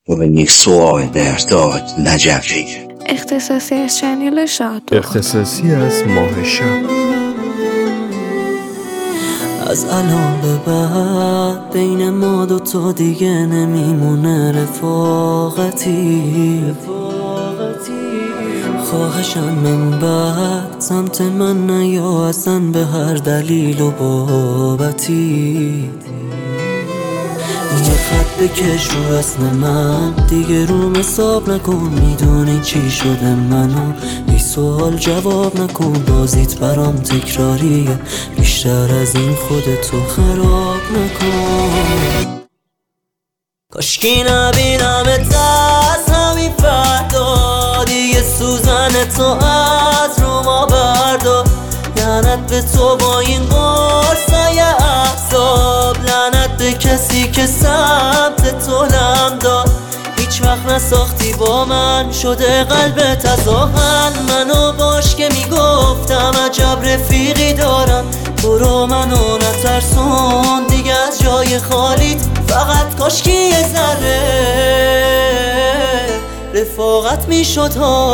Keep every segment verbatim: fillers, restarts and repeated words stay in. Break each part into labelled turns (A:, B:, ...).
A: یک سوال در داد نجفی
B: اختصاصی از چنل شاد
C: اختصاصی از ماه شب.
D: از الان به بعد بین ما دوتا دیگه نمیمونه رفاقتی خواهشم من بعد سمت من نیا اصلا به هر دلیل و بابتی یه خط بکش رو اسم من دیگه روم حساب نکن میدونی چی شده منو بی سوال جواب نکن بازیت برام تکراریه بیشتر از این خودتو خراب نکن کاشکی نبینمت از همین فردا دیگه سوزن تو از رو ما بردار لعنت به تو با این قرصای احساب لعنت به کسی که سمت تو لم داد هیچ وقت نساختی با من شده قلبت از آهن منو باش که میگفتم عجب رفیقی دارم برو منو نترسون دیگه از جای خالیت فقط کاشکی یه ذره رفاقت میشد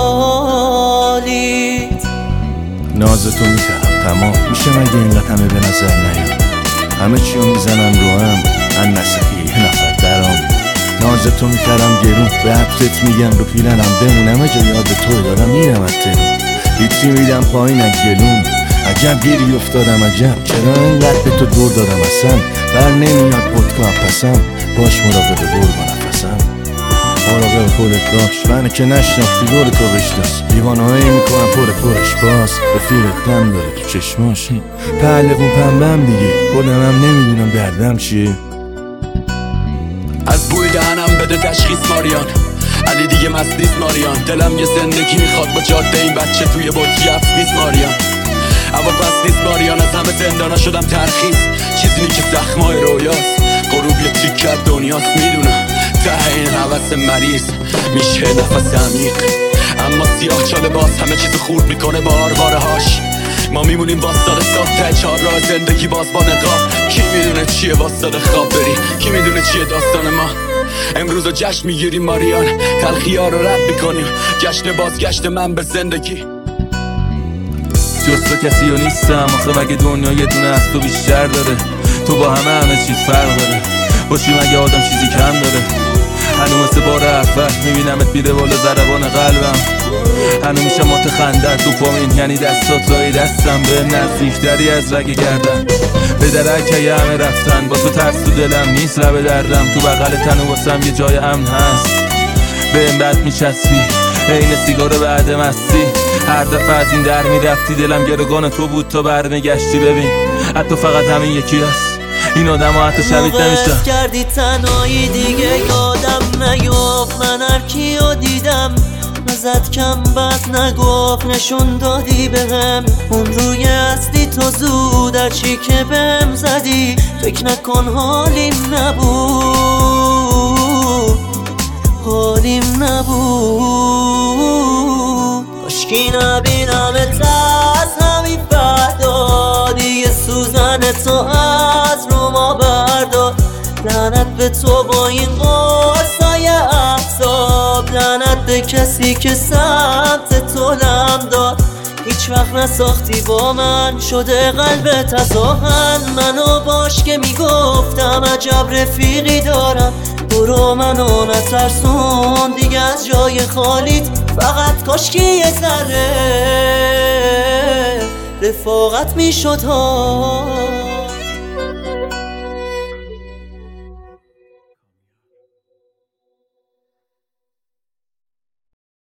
D: حالیت
C: نازتو میکردم تمام میشه مگه اینقدر همه به نظر نیام همه چیو میزنم رو هم من نسخی یه نفر درام نازتو میکردم گرون به حبست میگم رو پیلنم بمونم اجا یاد تو دارم میرم از ترون هیچی میدم پایین از گلوم عجب گیری افتادم عجب چرا اینقدر به تو دور دادم اصلا بر نمیاد خودکام پسم باش مراقب دور با نفسم مراقب خودت باش منه که نشناختی دور تو بشناس دیوانهایی میکنم پر پرش باز رفیقت دم داره تو چشماش پهلقون پنبم دیگه خودم هم نمیدونم دردم چیه
E: از بوی دهنم بده تشخیص ماریان علی دیگه مست نیست ماریان دلم یه زندگی میخواد با جاده این بچه توی بطری افت ماریان اما پس نیست ماریان از همه زندانا شدم ترخیص چیزی که زخمای رویاست غروب یه تیکر دنیاست میدونم ته این حوث مریض میشه نفس عمیق اما سیاه چاله باز همه چیزو خورد میکنه با آرواره هاش ما میمونیم واسطاده ساخته چهار راه زندگی باز با نقاب کی میدونه چیه واسطاده خواب بری کی میدونه چیه داستان ما امروز رو جشن میگیریم ماریان تلخی ها رو رد میکنیم جشن بازگشت من به زندگی
F: جز تو کسی رو نیستم آخه مگه دنیا یه دونه از تو بیشتر داره تو با همه همه چیز فرق داره باشی مگه آدم چیزی کم داره هنو مثل بار اول میبینمت میره بالا ضربان قلبم هنو میشه متخندر تو پامین یعنی دستات لای دستم به نزدیکتری از رگ گردن به درکه یه همه رفتن با تو ترس تو دلم نیست لب دردم تو بغل تن و واسم یه جای امن هست به این بد میچسبی این سیگار بعد مستی هر دفعه از این در میرفتی دلم گرگان تو بود تا برمیگشتی ببین حتی فقط همین یکی هست این آدم ها حتی شبیت نمیشن
D: کردی تنهایی دیگه یادم نیفت من هر کیو دیدم نزد کم بد نگفت نشون دادی بهم اون روی اصلی تو زود هر چی که بهم زدی فکر نکن حالیم نبود حالیم نبود کاشکی نبینمت از همین فردا دیگه سوزن تو از رو ما بردار لعنت به تو با این قرصای احساب لعنت به کسی که سمت تو لم داد هیچ وقت نساختی با من شده قلبت از آهن منو باش که میگفتم عجب رفیقی دارم برو منو نترسون دیگه از جای خالیت فقط کاشکی یه ذره رفاقت میشد ها